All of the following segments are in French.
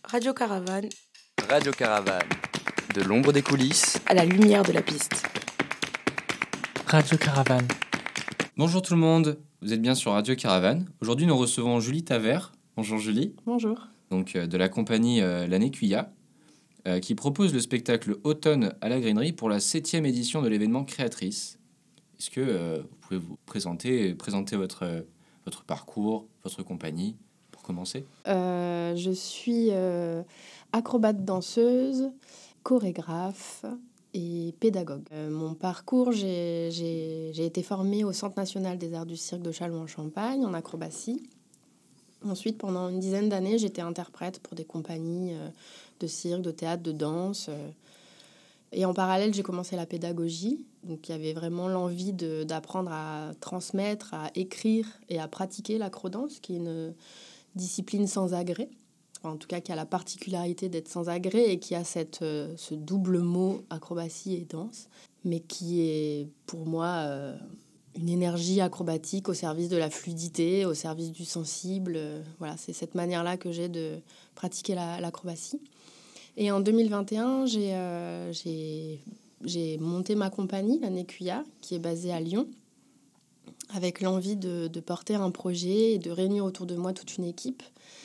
Radio Caravane, Radio Caravane, de l'ombre des coulisses à la lumière de la piste. Radio Caravane. Bonjour tout le monde, vous êtes bien sur Radio Caravane. Aujourd'hui, nous recevons Julie Tavert. Bonjour Julie. Bonjour. Donc, de la compagnie L'Année Cuya, qui propose le spectacle Automne à la Grainerie pour la 7e édition de l'événement Créatrice. Est-ce que vous pouvez vous présenter votre parcours, votre compagnie, pour commencer ? Je suis acrobate danseuse, chorégraphe et pédagogue. Mon parcours, j'ai été formée au Centre national des arts du cirque de Châlons-en-Champagne en acrobatie. Ensuite, pendant une dizaine d'années, j'étais interprète pour des compagnies de cirque, de théâtre, de danse. Et en parallèle, j'ai commencé la pédagogie. Donc, il y avait vraiment l'envie d'apprendre à transmettre, à écrire et à pratiquer l'acrodance, qui est une discipline sans agrès. Enfin, en tout cas, qui a la particularité d'être sans agrès et qui a ce double mot acrobatie et danse, mais qui est pour moi une énergie acrobatique au service de la fluidité, au service du sensible. Voilà, c'est cette manière-là que j'ai de pratiquer l'acrobatie. Et en 2021, j'ai monté ma compagnie, L'Année Cuya, qui est basée à Lyon, avec l'envie de porter un projet et de réunir autour de moi toute une équipe.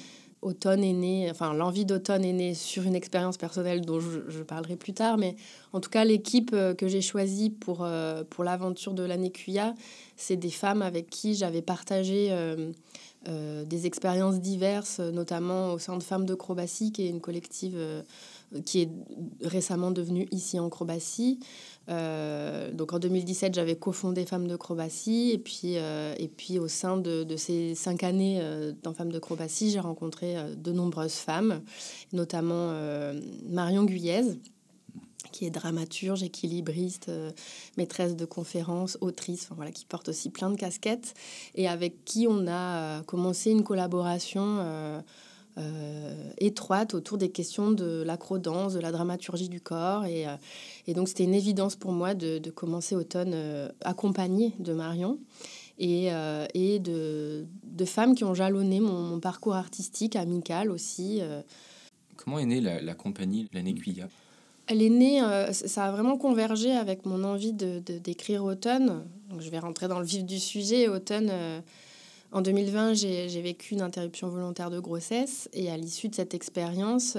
L'envie d'Automne est née sur une expérience personnelle dont je parlerai plus tard, mais en tout cas, l'équipe que j'ai choisie pour l'aventure de L'Année Cuya, c'est des femmes avec qui j'avais partagé des expériences diverses, notamment au sein de Femmes de Acrobatie, qui est une collective qui est récemment devenue Ici en Acrobatie. Donc en 2017, j'avais cofondé Femmes de Acrobatie et puis au sein de ces 5 années dans Femmes de Acrobatie, j'ai rencontré de nombreuses femmes, notamment Marion Guyez, qui est dramaturge, équilibriste, maîtresse de conférences, autrice, qui porte aussi plein de casquettes, et avec qui on a commencé une collaboration étroite autour des questions de l'acrodance, de la dramaturgie du corps. Et donc, c'était une évidence pour moi de commencer Automne accompagnée de Marion et de femmes qui ont jalonné mon parcours artistique, amical aussi. Comment est née la compagnie L'Année Cuya ? Elle est née, ça a vraiment convergé avec mon envie d'écrire Automne. Donc, je vais rentrer dans le vif du sujet. Automne, en 2020, j'ai vécu une interruption volontaire de grossesse. Et à l'issue de cette expérience,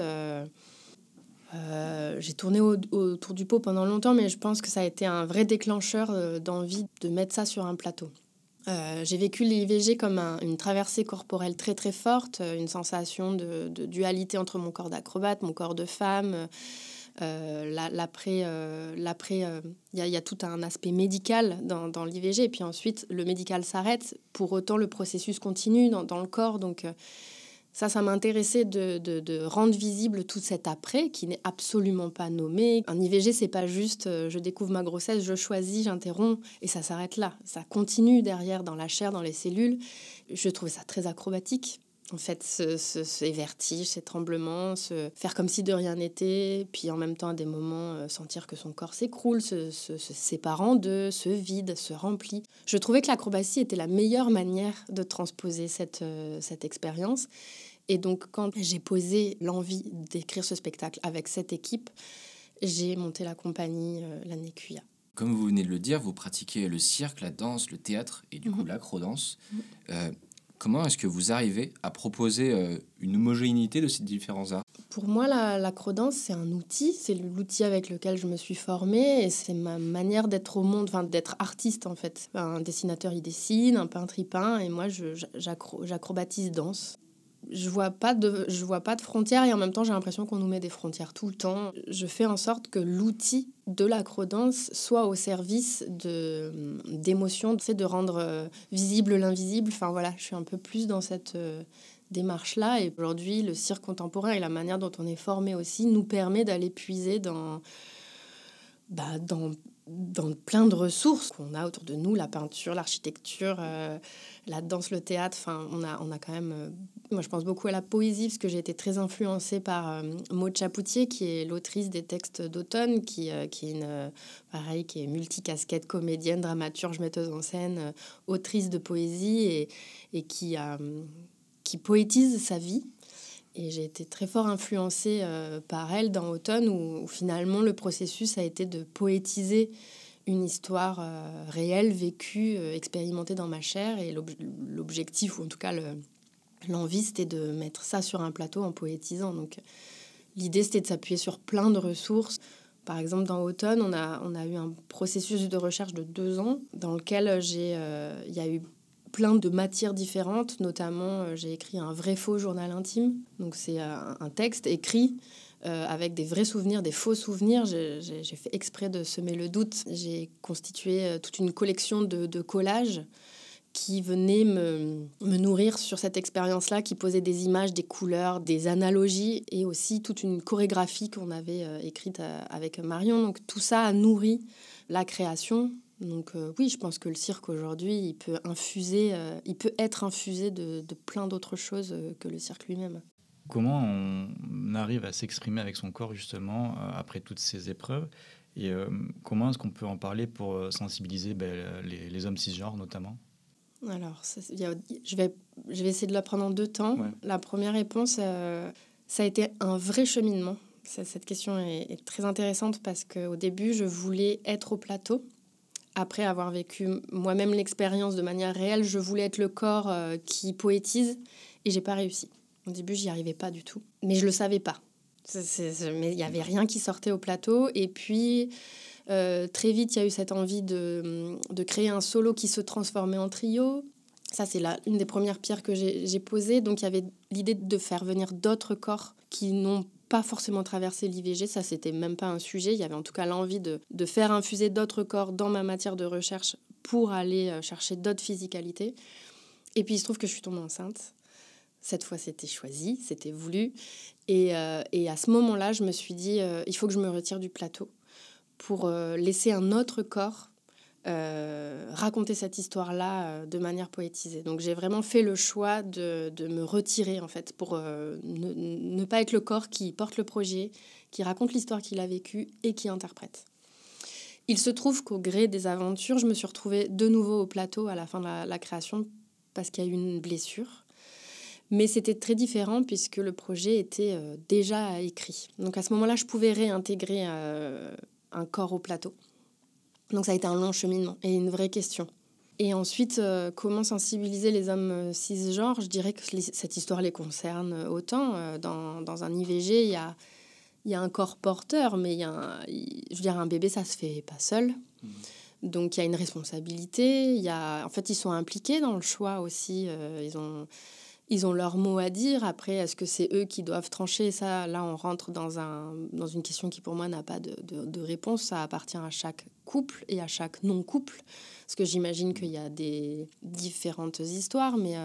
j'ai tourné autour du pot pendant longtemps, mais je pense que ça a été un vrai déclencheur d'envie de mettre ça sur un plateau. J'ai vécu l'IVG comme une traversée corporelle très très forte, une sensation de dualité entre mon corps d'acrobate, mon corps de femme. L'après, il y a tout un aspect médical dans l'IVG, et puis ensuite le médical s'arrête, pour autant le processus continue dans le corps. Donc ça m'intéressait de rendre visible tout cet après qui n'est absolument pas nommé. Un IVG, c'est pas juste je découvre ma grossesse, je choisis, j'interromps et ça s'arrête là. Ça continue derrière dans la chair, dans les cellules. Je trouvais ça très acrobatique. En fait, ces vertiges, ces tremblements, faire comme si de rien n'était, puis en même temps, à des moments, sentir que son corps s'écroule, se sépare en deux, se vide, se remplit. Je trouvais que l'acrobatie était la meilleure manière de transposer cette expérience. Et donc, quand j'ai posé l'envie d'écrire ce spectacle avec cette équipe, j'ai monté la compagnie L'Année Cuya. Comme vous venez de le dire, vous pratiquez le cirque, la danse, le théâtre et du coup l'acrodance. Comment est-ce que vous arrivez à proposer une homogénéité de ces différents arts ? Pour moi, l'acrodance, c'est un outil. C'est l'outil avec lequel je me suis formée. Et c'est ma manière d'être au monde, d'être artiste, en fait. Un dessinateur, il dessine. Un peintre, il peint. Et moi, j'acrobatise danse. Je vois pas de frontières. Et en même temps, j'ai l'impression qu'on nous met des frontières tout le temps. Je fais en sorte que l'outil de l'acrodance soit au service d'émotions, de rendre visible l'invisible. Je suis un peu plus dans cette démarche-là. Et aujourd'hui, le cirque contemporain et la manière dont on est formé aussi nous permet d'aller puiser dans plein de ressources qu'on a autour de nous, la peinture, l'architecture, la danse, le théâtre. On a quand même... moi, je pense beaucoup à la poésie, parce que j'ai été très influencée par Maud Chapoutier, qui est l'autrice des textes d'Automne, qui est multicasquette, comédienne, dramaturge, metteuse en scène, autrice de poésie, et qui poétise sa vie. Et j'ai été très fort influencée par elle dans Automne, où finalement le processus a été de poétiser une histoire réelle, vécue, expérimentée dans ma chair. Et l'objectif, ou en tout cas l'envie, c'était de mettre ça sur un plateau en poétisant. Donc l'idée, c'était de s'appuyer sur plein de ressources. Par exemple, dans Automne, on a eu un processus de recherche de 2 ans dans lequel il y a eu plein de matières différentes. Notamment, j'ai écrit un vrai-faux journal intime. Donc, c'est un texte écrit avec des vrais souvenirs, des faux souvenirs. J'ai fait exprès de semer le doute. J'ai constitué toute une collection de collages qui venaient me nourrir sur cette expérience-là, qui posait des images, des couleurs, des analogies et aussi toute une chorégraphie qu'on avait écrite avec Marion. Donc tout ça a nourri la création. Donc oui, je pense que le cirque aujourd'hui, il peut être infusé de plein d'autres choses que le cirque lui-même. Comment on arrive à s'exprimer avec son corps justement après toutes ces épreuves et comment est-ce qu'on peut en parler pour sensibiliser les hommes cisgenres notamment ? Alors, je vais essayer de la prendre en 2 temps. Ouais. La première réponse, ça a été un vrai cheminement. Cette question est très intéressante parce qu'au début, je voulais être au plateau. Après avoir vécu moi-même l'expérience de manière réelle, je voulais être le corps qui poétise et j'ai pas réussi. Au début, j'y arrivais pas du tout. Mais je le savais pas. Mais il y avait rien qui sortait au plateau. Et puis... très vite, il y a eu cette envie de créer un solo qui se transformait en trio. Ça, c'est une des premières pierres que j'ai posées. Donc, il y avait l'idée de faire venir d'autres corps qui n'ont pas forcément traversé l'IVG. Ça, c'était même pas un sujet. Il y avait en tout cas l'envie de faire infuser d'autres corps dans ma matière de recherche pour aller chercher d'autres physicalités. Et puis, il se trouve que je suis tombée enceinte. Cette fois, c'était choisi, c'était voulu. Et à ce moment-là, je me suis dit, il faut que je me retire du plateau pour laisser un autre corps raconter cette histoire-là de manière poétisée. Donc j'ai vraiment fait le choix de me retirer, en fait, pour ne pas être le corps qui porte le projet, qui raconte l'histoire qu'il a vécue et qui interprète. Il se trouve qu'au gré des aventures, je me suis retrouvée de nouveau au plateau à la fin de la création parce qu'il y a eu une blessure. Mais c'était très différent puisque le projet était déjà écrit. Donc à ce moment-là, je pouvais réintégrer un corps au plateau. Donc ça a été un long cheminement et une vraie question. Et ensuite, comment sensibiliser les hommes cisgenres ? Je dirais que cette histoire les concerne autant. Dans un IVG, il y a un corps porteur, mais je veux dire, un bébé, ça se fait pas seul. Donc il y a une responsabilité. En fait, ils sont impliqués dans le choix aussi. Ils ont leur mot à dire. Après, est-ce que c'est eux qui doivent trancher ? Ça, là, on rentre dans une question qui, pour moi, n'a pas de réponse. Ça appartient à chaque couple et à chaque non-couple. Parce que j'imagine qu'il y a des différentes histoires. Mais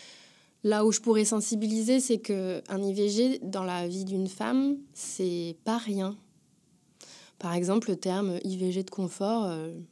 là où je pourrais sensibiliser, c'est qu'un IVG, dans la vie d'une femme, c'est pas rien. Par exemple, le terme IVG de confort,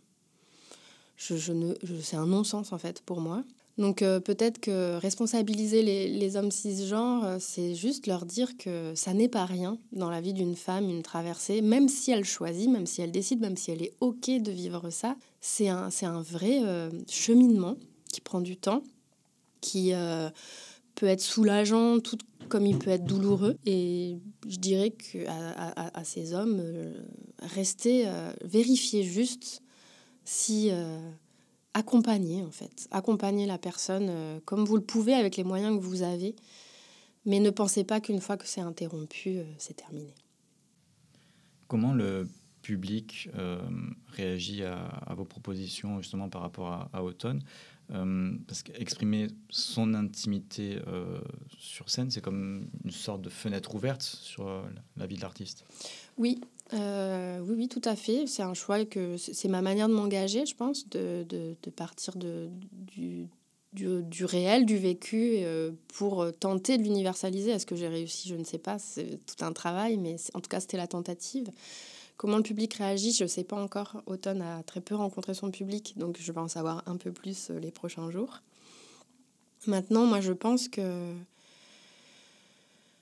c'est un non-sens, en fait, pour moi. Donc peut-être que responsabiliser les hommes cisgenres, c'est juste leur dire que ça n'est pas rien dans la vie d'une femme, une traversée, même si elle choisit, même si elle décide, même si elle est OK de vivre ça. C'est un vrai cheminement qui prend du temps, qui peut être soulageant, tout comme il peut être douloureux. Et je dirais qu'à ces hommes, vérifiez juste si... accompagner la personne comme vous le pouvez avec les moyens que vous avez, mais ne pensez pas qu'une fois que c'est interrompu, c'est terminé. Comment le public réagit à vos propositions justement par rapport à Automne ? Parce qu'exprimer son intimité sur scène, c'est comme une sorte de fenêtre ouverte sur la vie de l'artiste. Oui, tout à fait. C'est un choix c'est ma manière de m'engager, je pense, de partir du réel, du vécu, pour tenter de l'universaliser. Est-ce que j'ai réussi ? Je ne sais pas. C'est tout un travail, mais en tout cas, c'était la tentative. Comment le public réagit ? Je ne sais pas encore. Automne a très peu rencontré son public, donc je vais en savoir un peu plus les prochains jours. Maintenant, moi, je pense que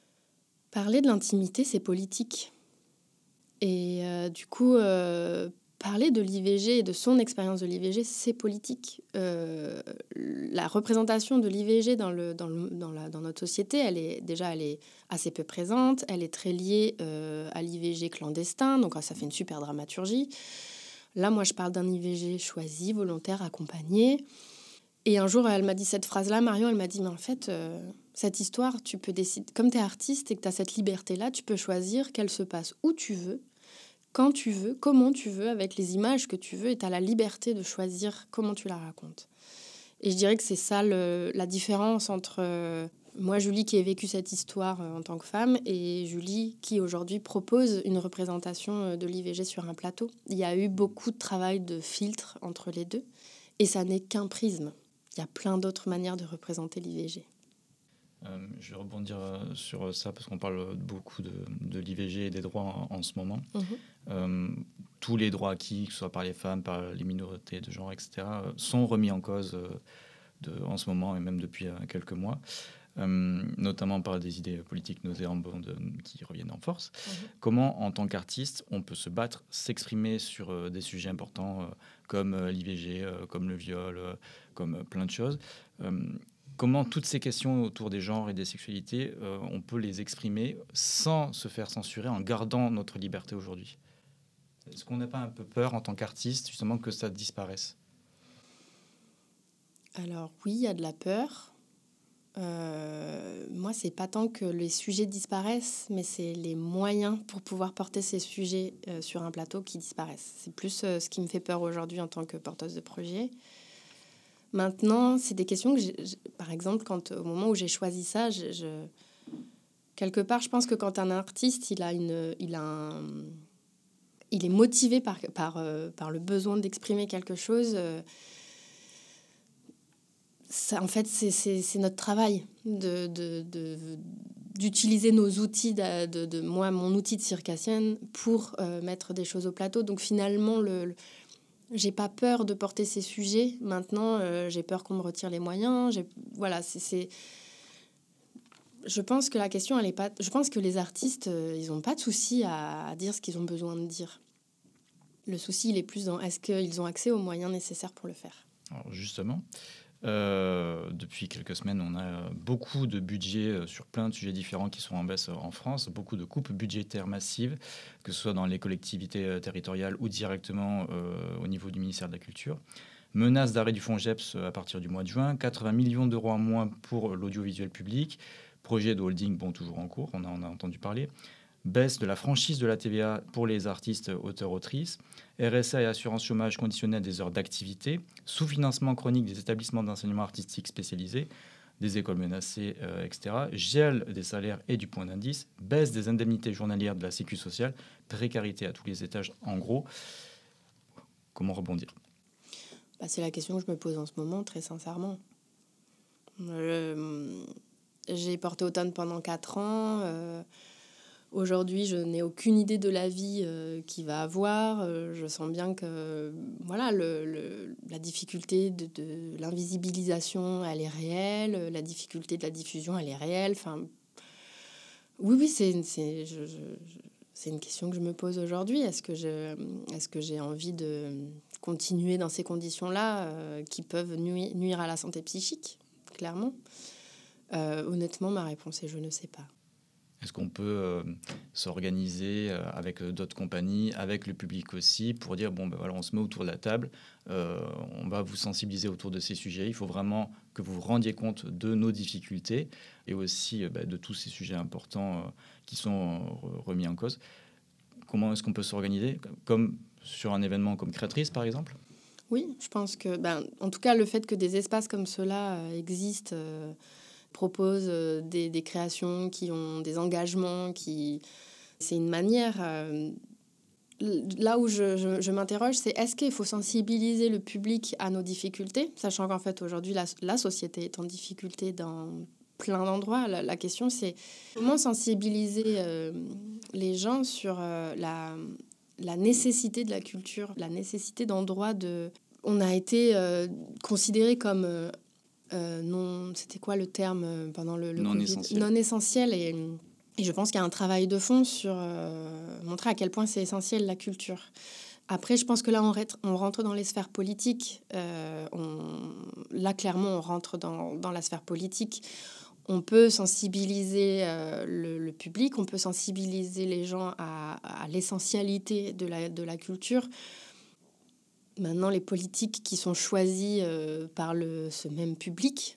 parler de l'intimité, c'est politique. Et du coup, parler de l'IVG et de son expérience de l'IVG, c'est politique. La représentation de l'IVG dans notre société, elle est assez peu présente. Elle est très liée à l'IVG clandestin, donc ça fait une super dramaturgie. Là, moi, je parle d'un IVG choisi, volontaire, accompagné. Et un jour, elle m'a dit cette phrase-là, Marion, elle m'a dit, mais en fait, cette histoire, tu peux décider, comme tu es artiste et que tu as cette liberté-là, tu peux choisir qu'elle se passe où tu veux, quand tu veux, comment tu veux, avec les images que tu veux, et tu as la liberté de choisir comment tu la racontes. Et je dirais que c'est ça la différence entre moi, Julie, qui ai vécu cette histoire en tant que femme, et Julie, qui aujourd'hui propose une représentation de l'IVG sur un plateau. Il y a eu beaucoup de travail de filtre entre les deux, et ça n'est qu'un prisme. Il y a plein d'autres manières de représenter l'IVG. Je vais rebondir sur ça parce qu'on parle beaucoup de l'IVG et des droits en ce moment. Tous les droits acquis, que ce soit par les femmes, par les minorités de genre, etc., sont remis en cause en ce moment et même depuis quelques mois, notamment par des idées politiques nauséabondes qui reviennent en force. Comment, en tant qu'artiste, on peut se battre, s'exprimer sur des sujets importants comme l'IVG, comme le viol, comme plein de choses comment toutes ces questions autour des genres et des sexualités, on peut les exprimer sans se faire censurer, en gardant notre liberté aujourd'hui? Est-ce qu'on n'a pas un peu peur, en tant qu'artiste, justement, que ça disparaisse? Alors oui, il y a de la peur. Moi, c'est pas tant que les sujets disparaissent, mais c'est les moyens pour pouvoir porter ces sujets sur un plateau qui disparaissent. C'est plus ce qui me fait peur aujourd'hui en tant que porteuse de projet. Maintenant, c'est des questions que, par exemple, au moment où j'ai choisi ça, quelque part, je pense que quand un artiste, il est motivé par le besoin d'exprimer quelque chose, ça, en fait, c'est notre travail d'utiliser nos outils, moi, mon outil de circassienne pour mettre des choses au plateau. Donc finalement, j'ai pas peur de porter ces sujets. Maintenant, j'ai peur qu'on me retire les moyens. Voilà, je pense que la question, elle est pas. Je pense que les artistes, ils ont pas de souci à dire ce qu'ils ont besoin de dire. Le souci, il est plus dans est-ce qu'ils ont accès aux moyens nécessaires pour le faire. Alors justement, depuis quelques semaines, on a beaucoup de budgets sur plein de sujets différents qui sont en baisse en France, beaucoup de coupes budgétaires massives, que ce soit dans les collectivités territoriales ou directement au niveau du ministère de la Culture. Menace d'arrêt du FONGEPS à partir du mois de juin, 80 millions d'euros en moins pour l'audiovisuel public, projet de holding, toujours en cours, on en a entendu parler. Baisse de la franchise de la TVA pour les artistes auteurs-autrices, RSA et assurance chômage conditionnelle des heures d'activité, sous-financement chronique des établissements d'enseignement artistique spécialisés, des écoles menacées, etc., gel des salaires et du point d'indice, baisse des indemnités journalières de la Sécu sociale, précarité à tous les étages en gros. Comment rebondir ? C'est la question que je me pose en ce moment, très sincèrement. J'ai porté Automne pendant 4 ans. Aujourd'hui, je n'ai aucune idée de la vie qu'il va avoir. Je sens bien que voilà, la difficulté de l'invisibilisation, elle est réelle. La difficulté de la diffusion, elle est réelle. Enfin, oui, c'est une question que je me pose aujourd'hui. Est-ce que j'ai envie de continuer dans ces conditions-là qui peuvent nuire à la santé psychique, clairement? Honnêtement, ma réponse est je ne sais pas. Est-ce qu'on peut s'organiser avec d'autres compagnies, avec le public aussi, pour dire, on se met autour de la table, on va vous sensibiliser autour de ces sujets. Il faut vraiment que vous vous rendiez compte de nos difficultés et aussi de tous ces sujets importants qui sont remis en cause. Comment est-ce qu'on peut s'organiser, comme sur un événement comme Créatrice, par exemple ? Oui, je pense que, en tout cas, le fait que des espaces comme ceux-là existent... propose des créations qui ont des engagements, c'est une manière... Là où je m'interroge, c'est est-ce qu'il faut sensibiliser le public à nos difficultés, sachant qu'en fait, aujourd'hui, la société est en difficulté dans plein d'endroits. La question, c'est comment sensibiliser les gens sur la nécessité de la culture, la nécessité d'endroits de... On a été considérés comme... non, c'était quoi le terme pendant le non Covid ? Essentiel. Non essentiel. Et je pense qu'il y a un travail de fond sur montrer à quel point c'est essentiel la culture. Après, je pense que là, on rentre dans les sphères politiques. Là, clairement, on rentre dans la sphère politique. On peut sensibiliser le public, on peut sensibiliser les gens à l'essentialité de la culture. Maintenant, les politiques qui sont choisis par ce même public,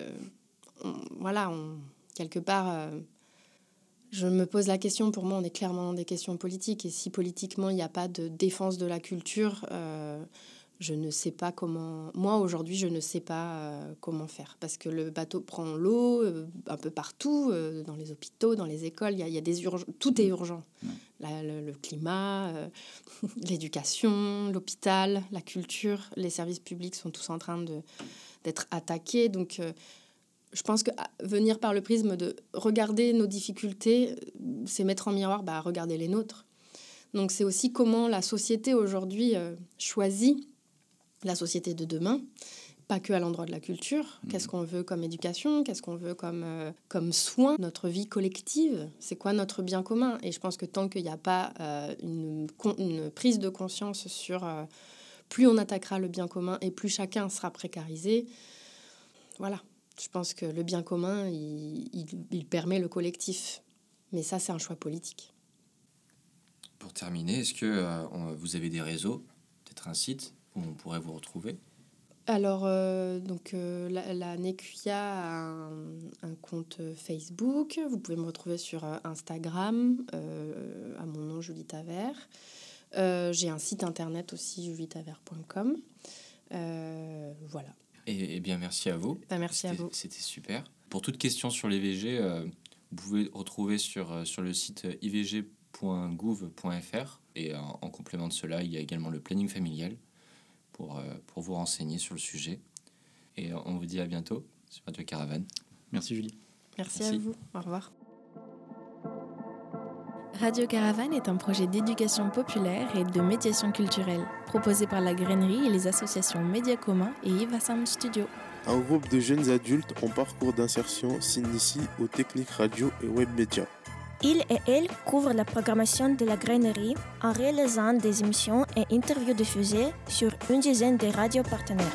quelque part, je me pose la question, pour moi, on est clairement dans des questions politiques. Et si politiquement, il n'y a pas de défense de la culture, je ne sais pas comment... Moi, aujourd'hui, je ne sais pas comment faire. Parce que le bateau prend l'eau un peu partout, dans les hôpitaux, dans les écoles. Il y a des urgences. Tout est urgent. Le climat, l'éducation, l'hôpital, la culture, les services publics sont tous en train d'être attaqués. Donc, je pense que venir par le prisme de regarder nos difficultés, c'est mettre en miroir, regarder les nôtres. Donc, c'est aussi comment la société aujourd'hui choisit la société de demain, pas que à l'endroit de la culture. Qu'est-ce qu'on veut comme éducation? Qu'est-ce qu'on veut comme soin? Notre vie collective, c'est quoi notre bien commun? Et je pense que tant qu'il n'y a pas une prise de conscience sur plus on attaquera le bien commun et plus chacun sera précarisé, voilà. Je pense que le bien commun, il permet le collectif. Mais ça, c'est un choix politique. Pour terminer, est-ce que vous avez des réseaux, peut-être un site où on pourrait vous retrouver? Alors, la NECUIA a un compte Facebook. Vous pouvez me retrouver sur Instagram, à mon nom, Julie Tavert. J'ai un site internet aussi, julietavert.com. Voilà. Eh bien, merci à vous. Merci à vous. C'était super. Pour toute question sur l'IVG, vous pouvez retrouver sur le site ivg.gouv.fr. Et en complément de cela, il y a également le planning familial pour vous renseigner sur le sujet. Et on vous dit à bientôt sur Radio Caravane. Merci Julie. Merci à vous. Au revoir. Radio Caravane est un projet d'éducation populaire et de médiation culturelle, proposé par la Grainerie et les associations Média Commun et Eva Sound Studio. Un groupe de jeunes adultes en parcours d'insertion s'initie aux techniques radio et web médias. Ils et elles couvrent la programmation de la Grainerie en réalisant des émissions et interviews diffusées sur une dizaine de radios partenaires.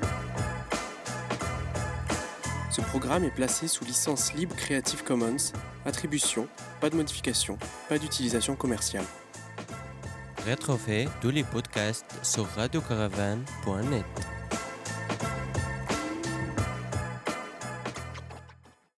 Ce programme est placé sous licence libre Creative Commons. Attribution, pas de modification, pas d'utilisation commerciale. Retrouvez tous les podcasts sur radiocaravane.net.